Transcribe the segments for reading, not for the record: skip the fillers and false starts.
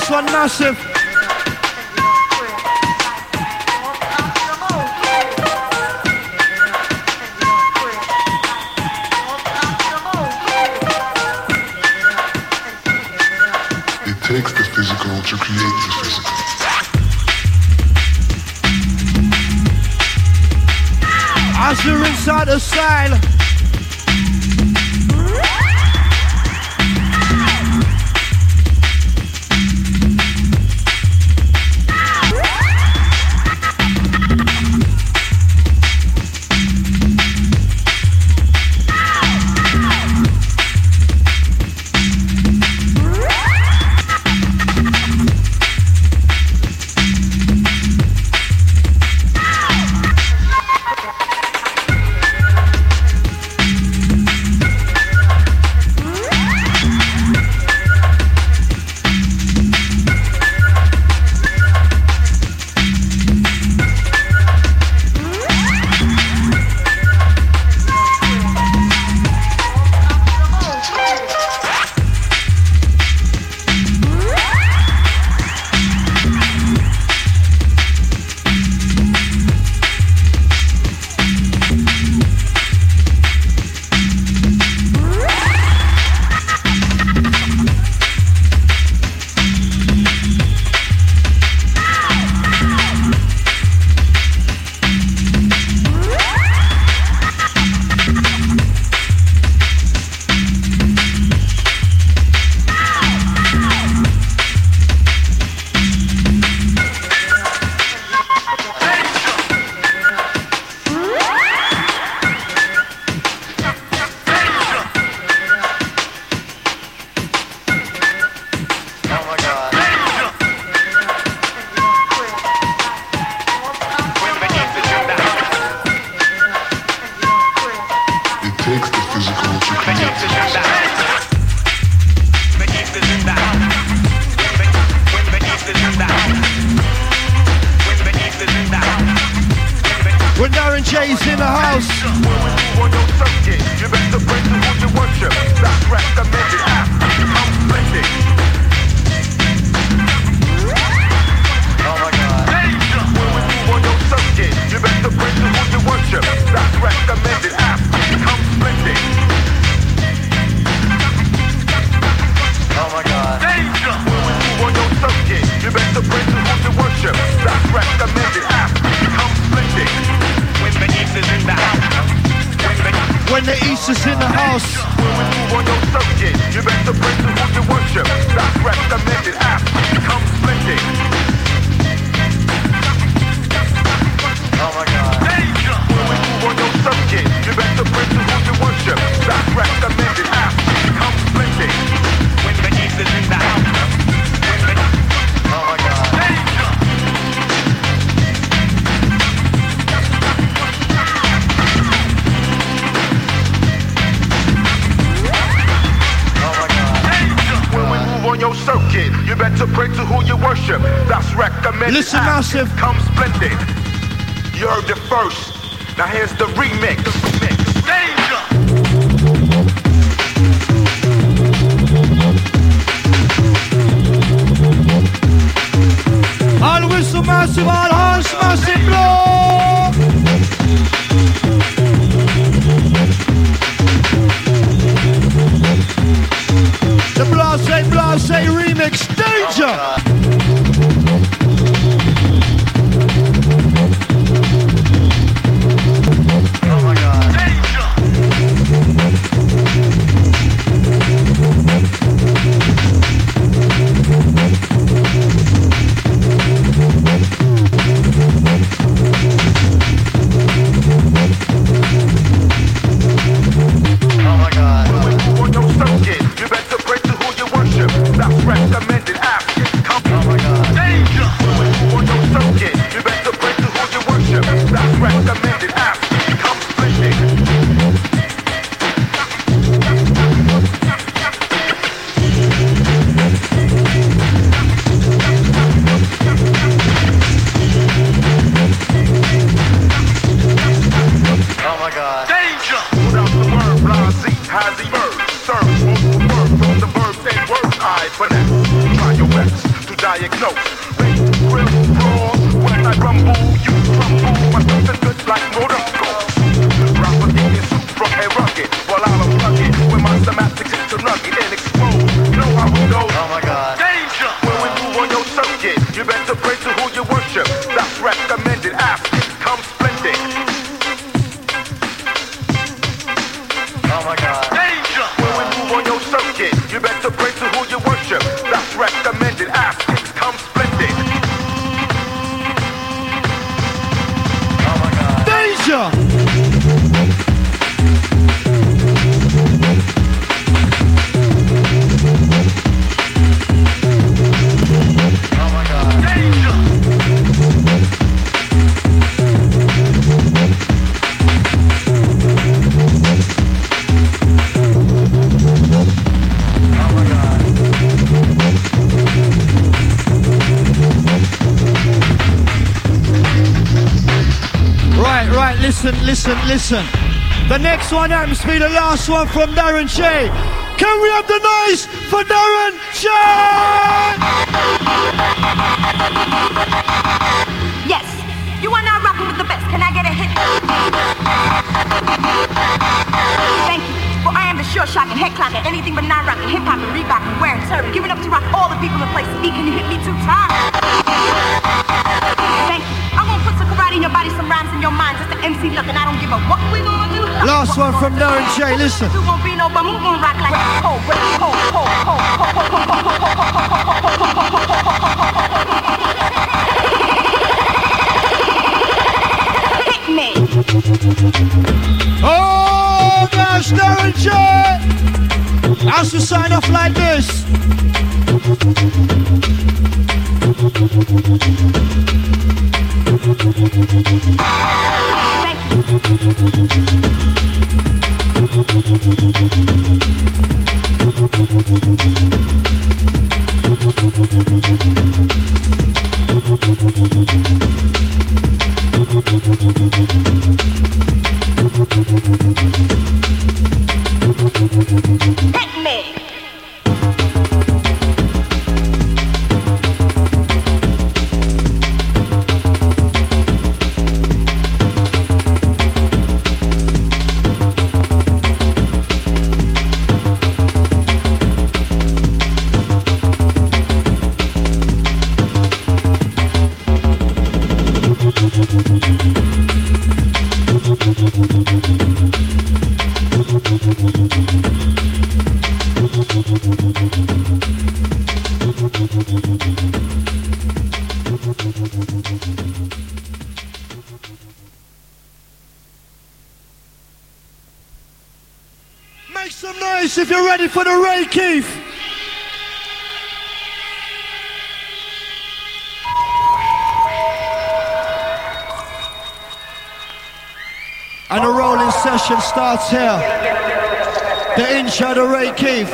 This one massive. It takes the physical to create the physical. As you're inside the style. Listen, massive. Come splendid. You heard it first. Now here's the remix. Danger. All whistle massive, all horse massive, blow. The blase remix, danger. Oh my God. diagnose. Bass, grill, raw, when I rumble, you crumble. My stuff is good like motor scores. Rapper getting super and rugged, while I'm unplug it. When my semantics is to nugget and explode. You know how it goes. Oh my God. Danger! When we move on your circuit, you better pray to who you worship. That's recommended. After come splendid. Oh my God. Danger! When we move on your circuit, you better pray to who you worship. That's recommended. After come splendid. Oh my God. Danger! Oh my God. Danger! Oh my God. Right, listen. The next one happens to be the last one from Darren J. Can we have the noise for Darren J? Yes, you are now rocking with the best. Can I get a hit? Thank you. For I am the sure shocking, head clocking, anything but non-rocking, hip-hop and Reebok and wearing turban, giving up to rock all the people in place. B, can you hit me 2 times? Thank you. I'm gonna put some karate in your body, some rhymes in your mind, just an MC look, and I don't give a what we gonna do. Last one from Darren J. Listen. You won't be no bum, I'm gonna rock like hit me. Oh gosh, Darren J. As we sign off like this. Hit me. Make some noise if you're ready for the Ray Keith. And the rolling session starts here. The intro to Ray Keith.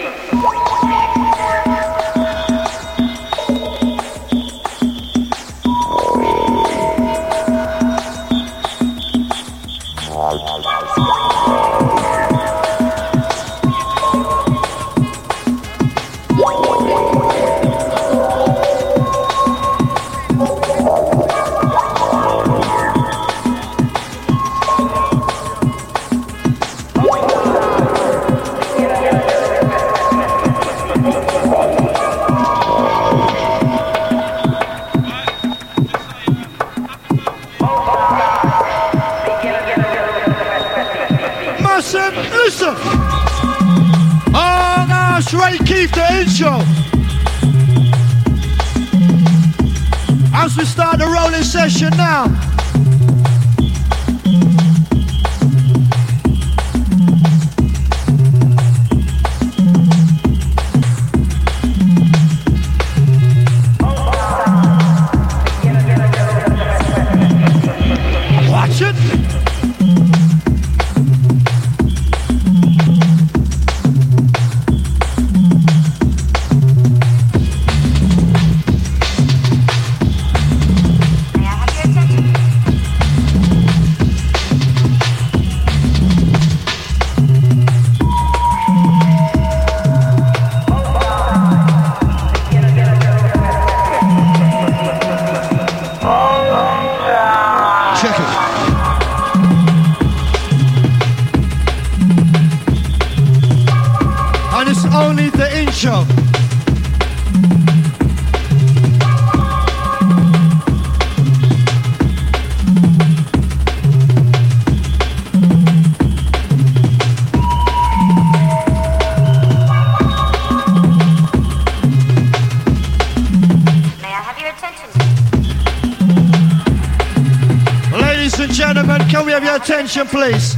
Listen. Oh gosh, Ray Keith, the intro. As we start the rolling session now. Watch it. May I have your attention? only the intro. Ladies and gentlemen, can we have your attention, please?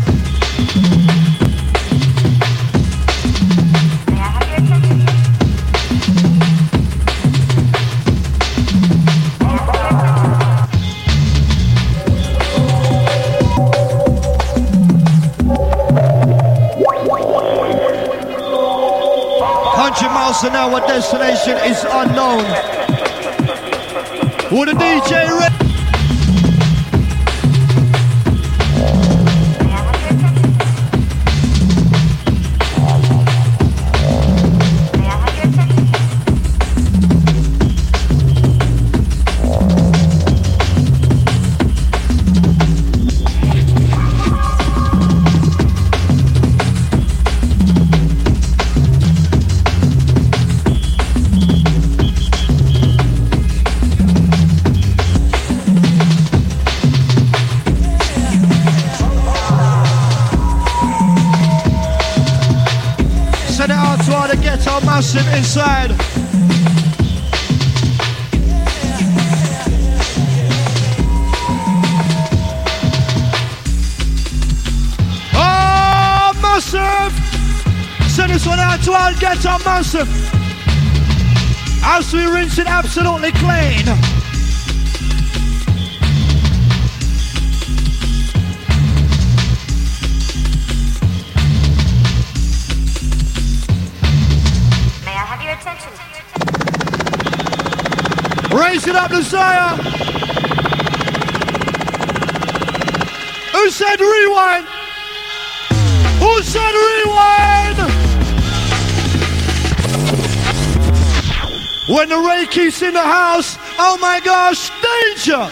Miles an hour, destination is unknown. Will the DJ ready? Massive inside. Oh, massive! Send this one out to all Ghetto Massive. As we rinse it absolutely clean. Raise it up, Desire. Who said rewind? Who said rewind? When the Reiki's in the house, oh my gosh, danger!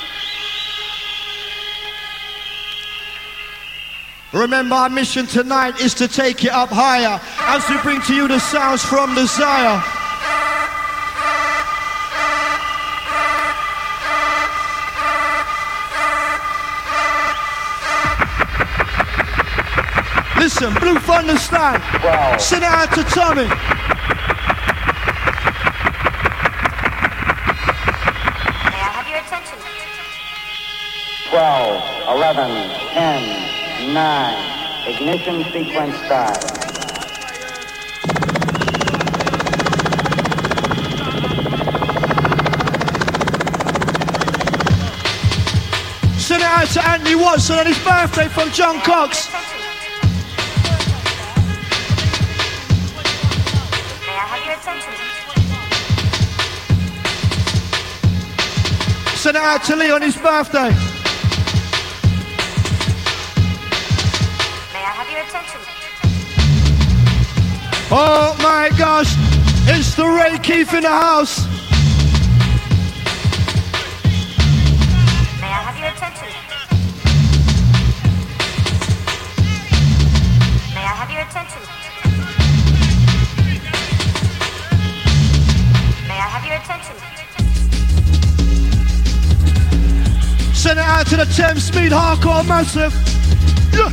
Remember, our mission tonight is to take it up higher as we bring to you the sounds from Desire. Listen, Blue Thunder stand. Wow. Send it out to Tommy. May I have your attention? 12, 11, 10, 9. Ignition sequence start. Send it out to Anthony Watson on his birthday from John Cox. Send it out to Lee on his birthday. May I have your attention? Oh my gosh, it's the Ray Keith in the house. May I have your attention? May I have your attention? May I have your attention? Send it out to the 10 Speed Hardcore Massive. Yeah.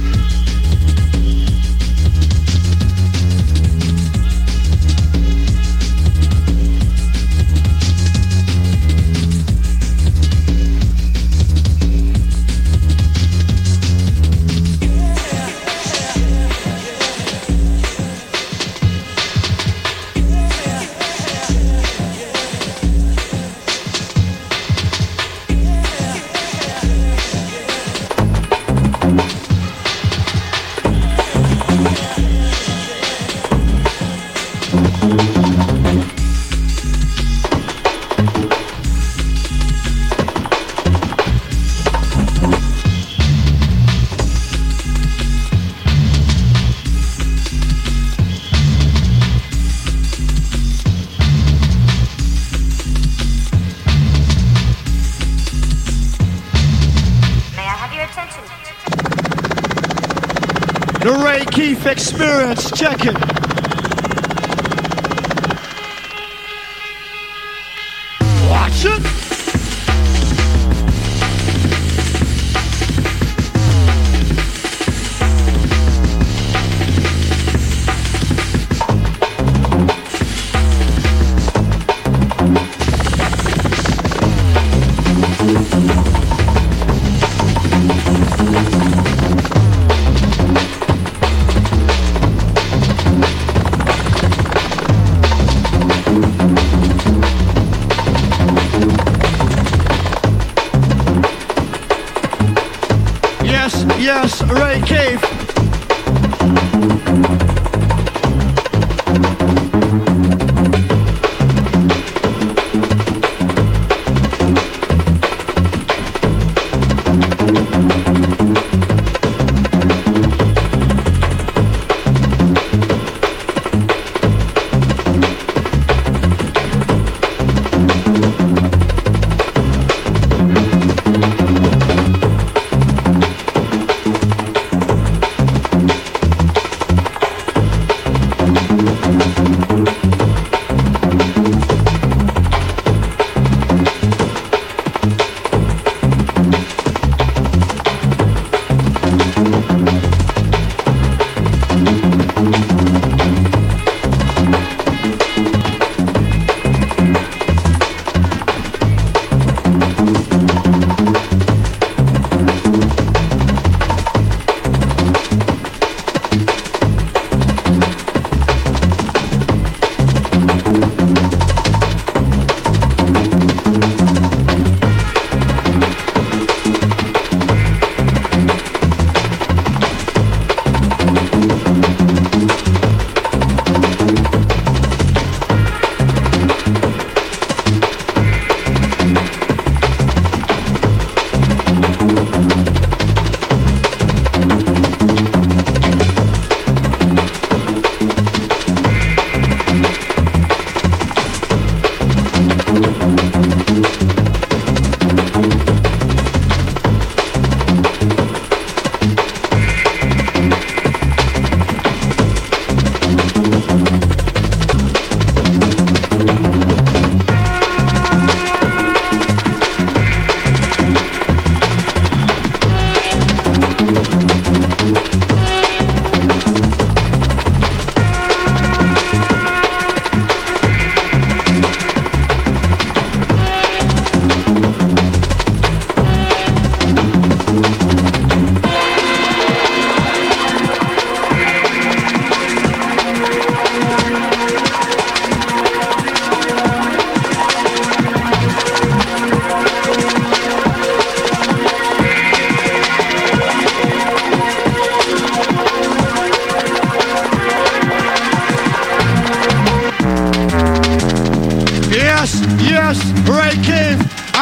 The Ray Keith experience, check it.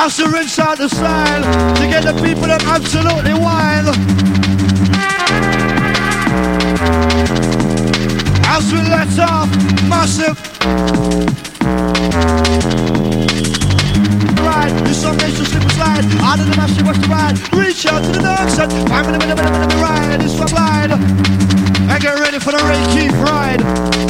As we rinse out the style to get the people that absolutely wild. As we let off massive. Right, this song makes you slip and slide. Out of the massive, watch the ride. Reach out to the dance and find me the ride. This one glide. And get ready for the Ray Keith ride.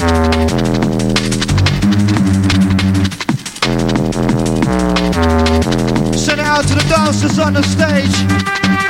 Send it out to the dancers on the stage.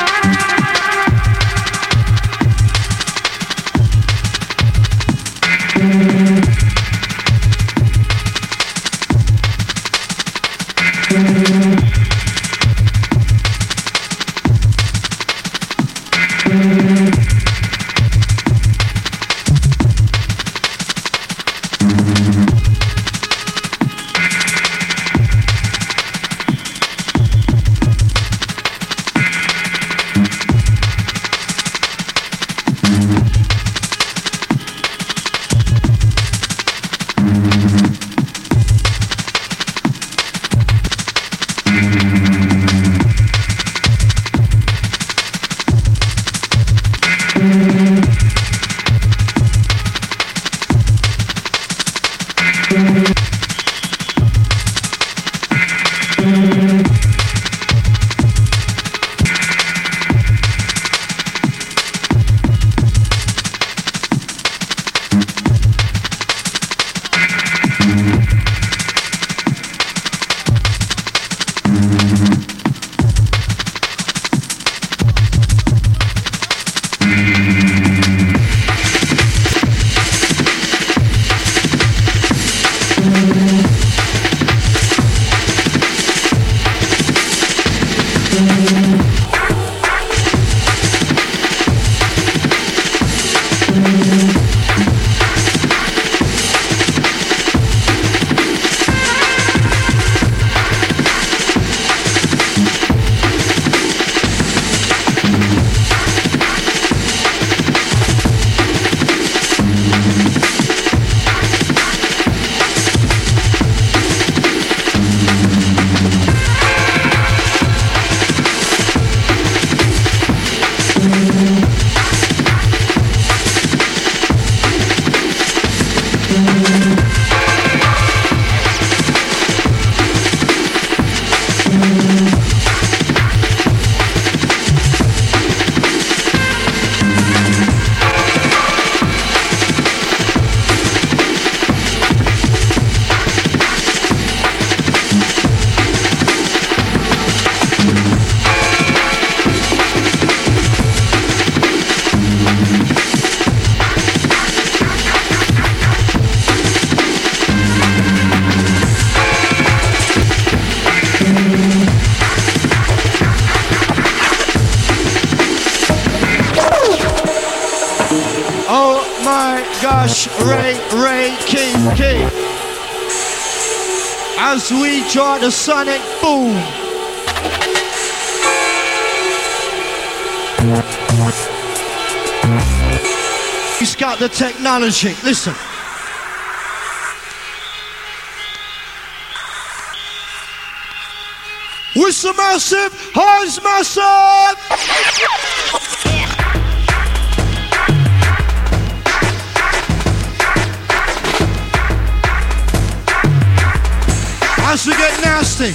Ray King. As we draw the sonic boom. He's got the technology. Listen. With some massive, hands massive. As we get nasty.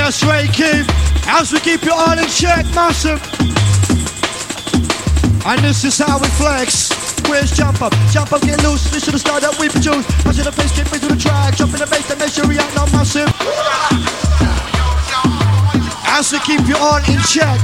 That's right, Keith. As we keep you all in check, massive. And this is how we flex. Where's jump up, get loose. Listen to the style that we produce. I see the face, get me to the track. Jump in the bass, that makes you react now, massive. As we keep you all in check.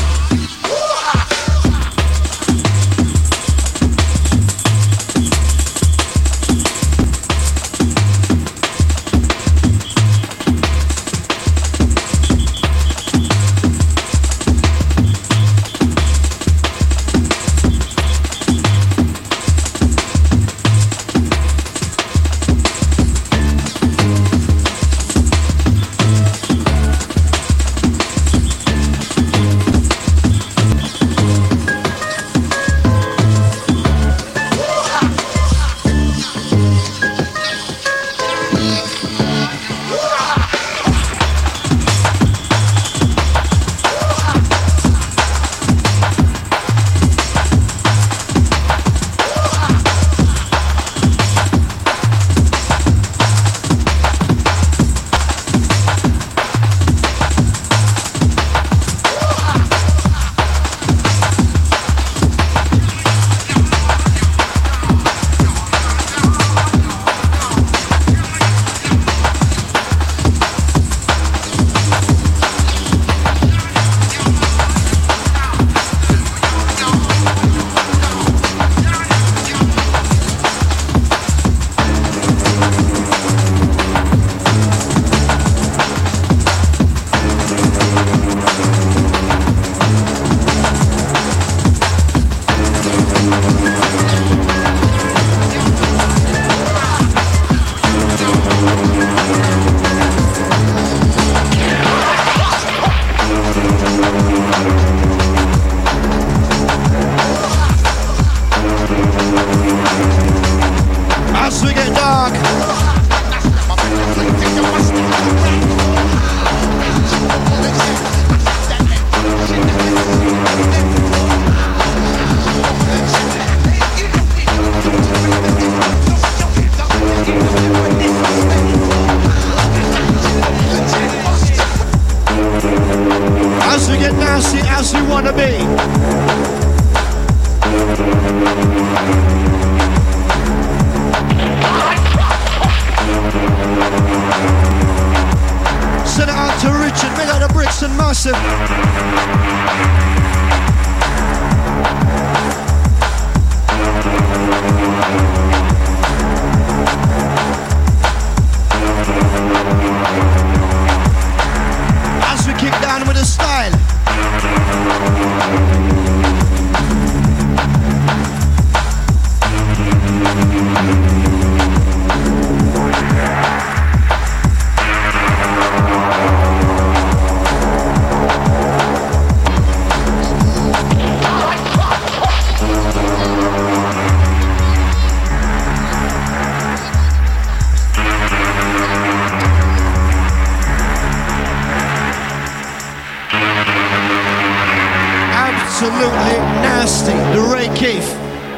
Absolutely nasty, the Ray Keith.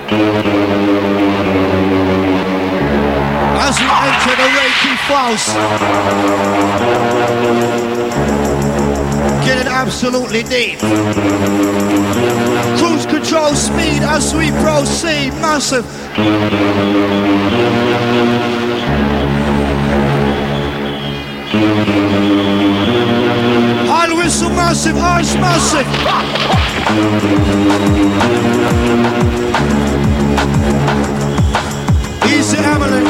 As we enter the Ray Keith house, getting absolutely deep. Cruise control speed as we proceed, massive. High whistle massive, ice massive. Easy Emily.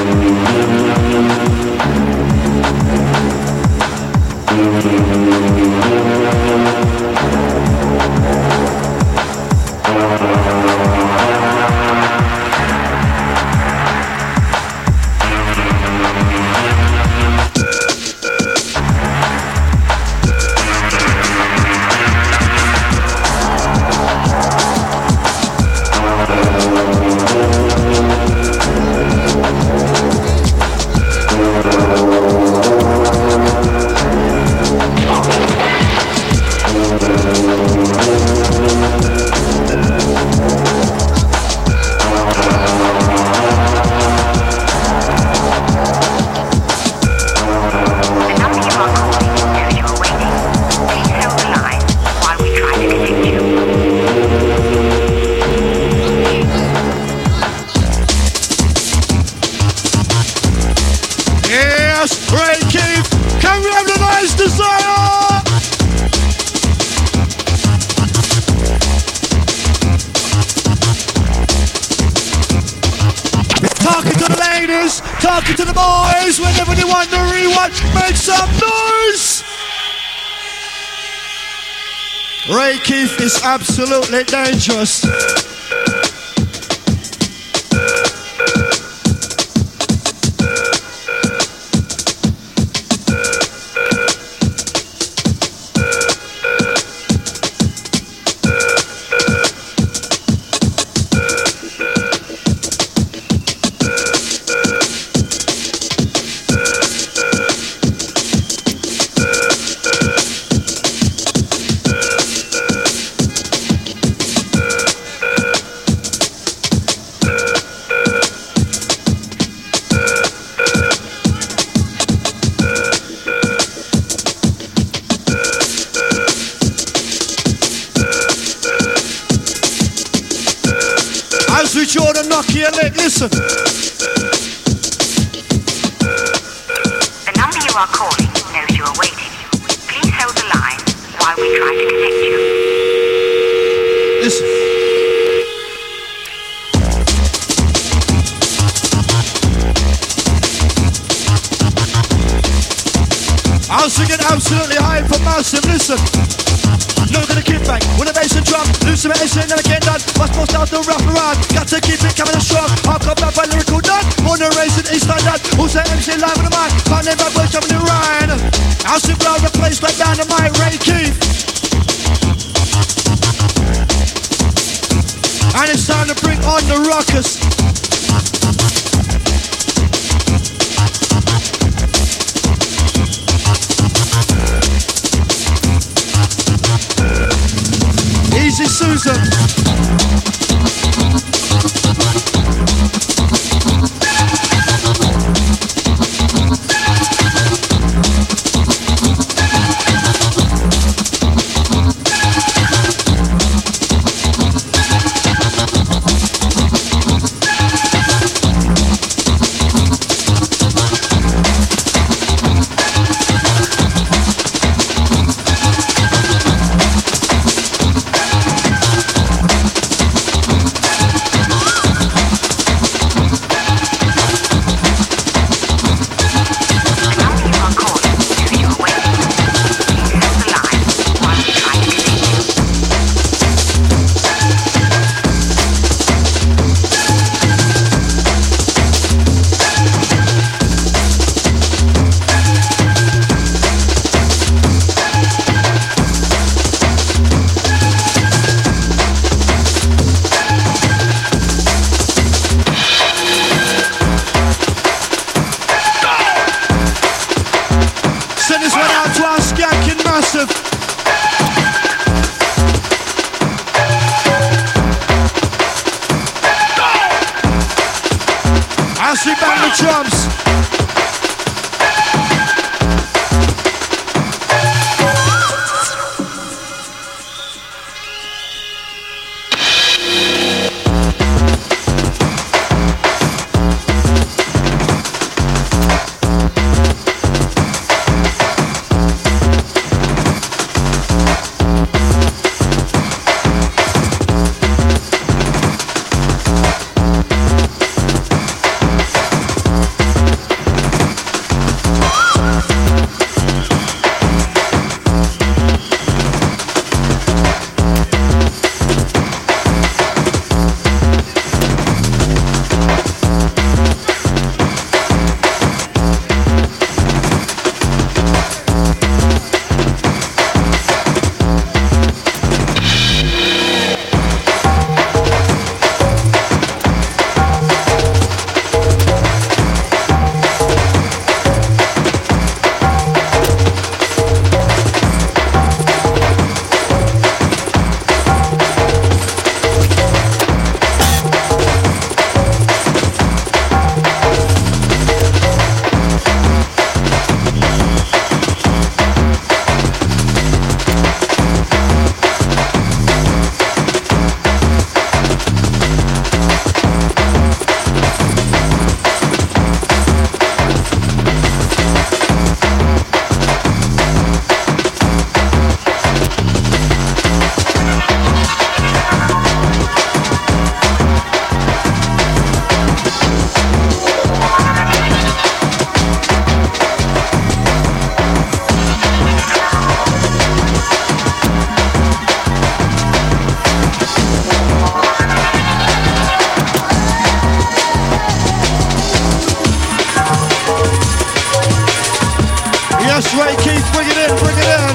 Yes, Ray Keith. Can we have the nice desire? Talking to the ladies, talking to the boys. Whenever they want to rewind, make some noise. Ray Keith is absolutely dangerous. Jordan Nokia Lake, listen. The number you are calling knows you are waiting. Please hold the line while we try to connect you. Listen. I was singing absolutely high for massive, listen. No gonna keep back with a bass and drum. Lose some ace and never get done. Must post out the rough around. Got to keep it coming strong. I'll come back by lyrical done. Born and raised in East London. Also MC live on the mic. Can't live back with jumping in Ryan. I'll sit round the place like down the mic. Ray Keith. And it's time to bring on the rockers. Easy Susan. Ray Keith, bring it in, bring it in.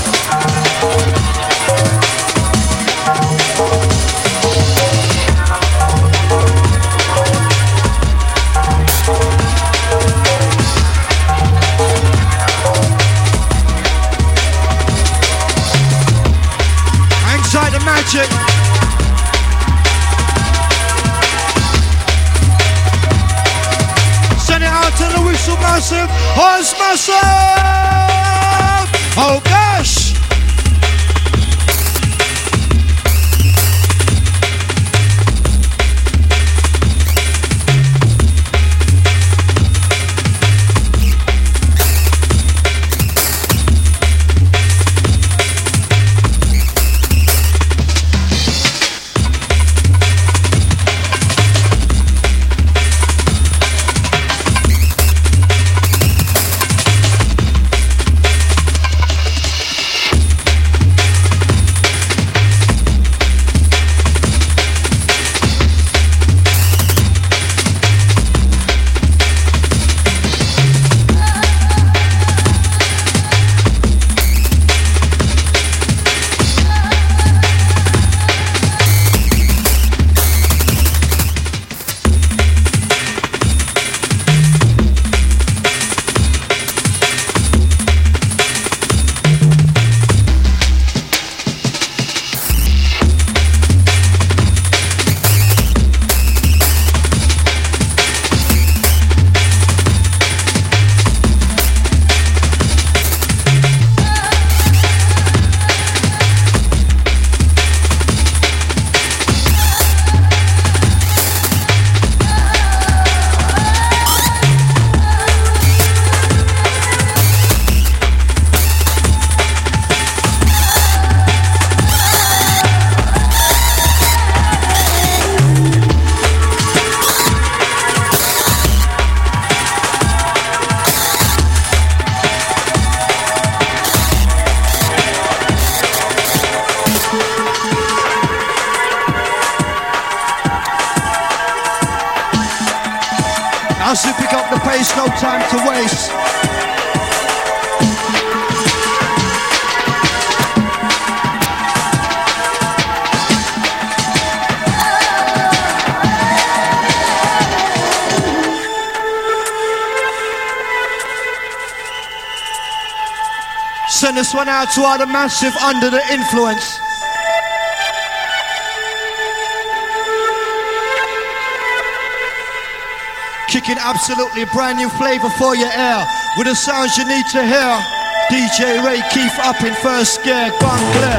Inside the magic. Send it out to the Whistle Massive. Horse Massive! Oh gosh! As we pick up the pace, no time to waste. Send this one out to all the massive under the influence. Kicking absolutely brand new flavor for your ear with the sounds you need to hear. DJ Ray Keith up in first gear, gone clear.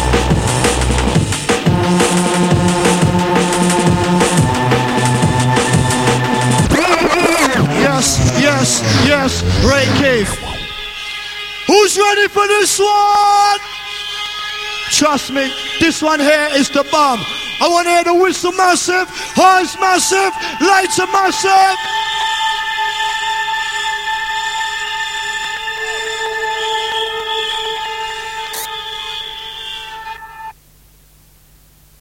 Yes, yes, yes, Ray Keith. Who's ready for this one? Trust me, this one here is the bomb. I want to hear the Whistle Massive, Horns Massive, Lights are Massive.